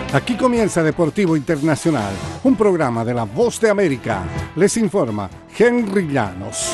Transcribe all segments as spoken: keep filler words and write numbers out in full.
Aquí comienza Deportivo Internacional, un programa de La Voz de América. Les informa Henry Llanos.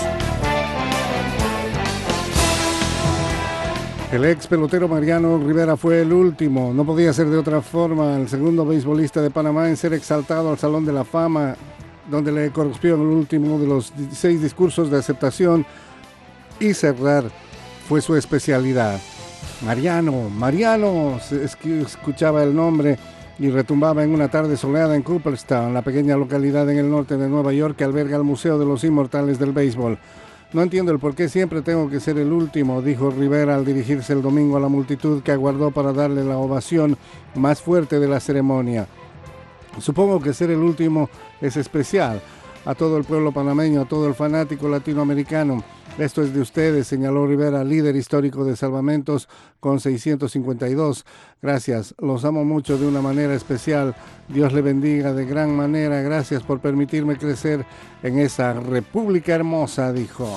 El ex pelotero Mariano Rivera fue el último, no podía ser de otra forma, el segundo beisbolista de Panamá en ser exaltado al Salón de la Fama, donde le correspondió el último de los seis discursos de aceptación, y cerrar fue su especialidad. Mariano, Mariano, se escuchaba el nombre y retumbaba en una tarde soleada en Cooperstown, la pequeña localidad en el norte de Nueva York que alberga el Museo de los Inmortales del Béisbol. No entiendo el por qué siempre tengo que ser el último, dijo Rivera al dirigirse el domingo a la multitud que aguardó para darle la ovación más fuerte de la ceremonia. Supongo que ser el último es especial. A todo el pueblo panameño, a todo el fanático latinoamericano. Esto es de ustedes, señaló Rivera, líder histórico de salvamentos con seiscientos cincuenta y dos. Gracias, los amo mucho de una manera especial. Dios le bendiga de gran manera. Gracias por permitirme crecer en esa república hermosa, dijo.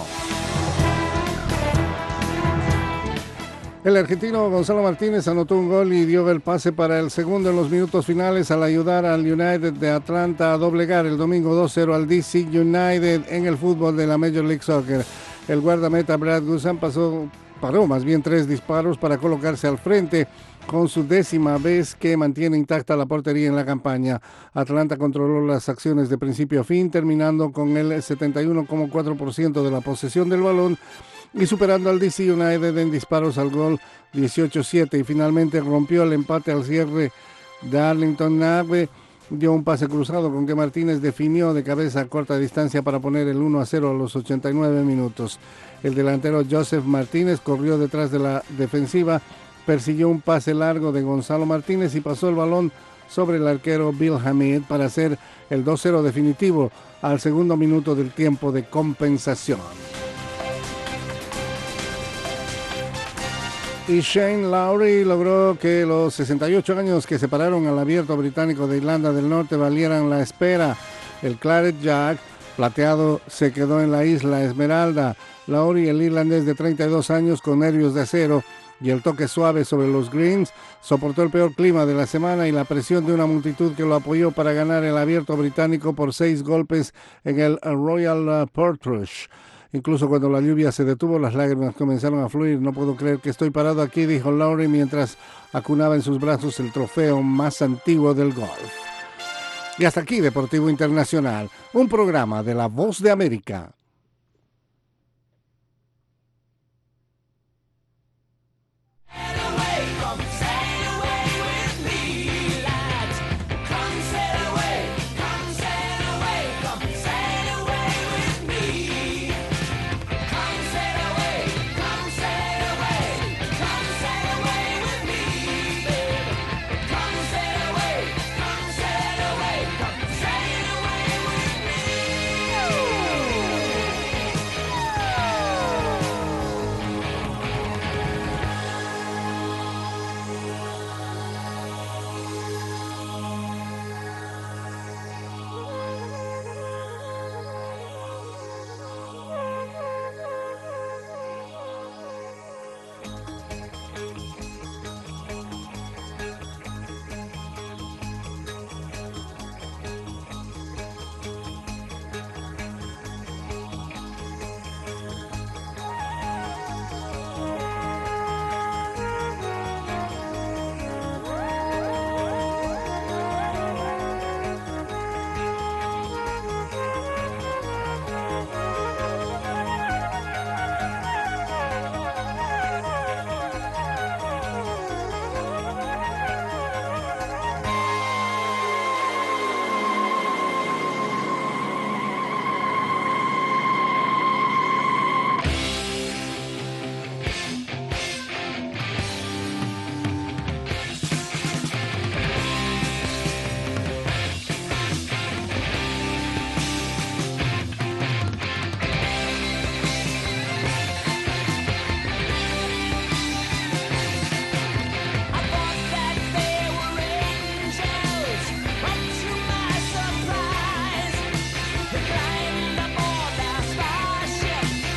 El argentino Gonzalo Martínez anotó un gol y dio el pase para el segundo en los minutos finales al ayudar al United de Atlanta a doblegar el domingo dos cero al D C United en el fútbol de la Major League Soccer. El guardameta Brad Guzan pasó, paró más bien tres disparos para colocarse al frente con su décima vez que mantiene intacta la portería en la campaña. Atlanta controló las acciones de principio a fin, terminando con el setenta y uno coma cuatro por ciento de la posesión del balón y superando al D C United en disparos al gol dieciocho siete, y finalmente rompió el empate al cierre de Arlington Nave. Dio un pase cruzado con que Martínez definió de cabeza a corta distancia para poner el uno a cero a los ochenta y nueve minutos. El delantero Joseph Martínez corrió detrás de la defensiva, persiguió un pase largo de Gonzalo Martínez y pasó el balón sobre el arquero Bill Hamid para hacer el dos cero definitivo al segundo minuto del tiempo de compensación. Y Shane Lowry logró que los sesenta y ocho años que separaron al abierto británico de Irlanda del Norte valieran la espera. El Claret Jack plateado se quedó en la isla Esmeralda. Lowry, el irlandés de treinta y dos años con nervios de acero y el toque suave sobre los greens, soportó el peor clima de la semana y la presión de una multitud que lo apoyó para ganar el abierto británico por seis golpes en el Royal Portrush. Incluso cuando la lluvia se detuvo, las lágrimas comenzaron a fluir. No puedo creer que estoy parado aquí, dijo Lowry mientras acunaba en sus brazos el trofeo más antiguo del golf. Y hasta aquí Deportivo Internacional, un programa de La Voz de América.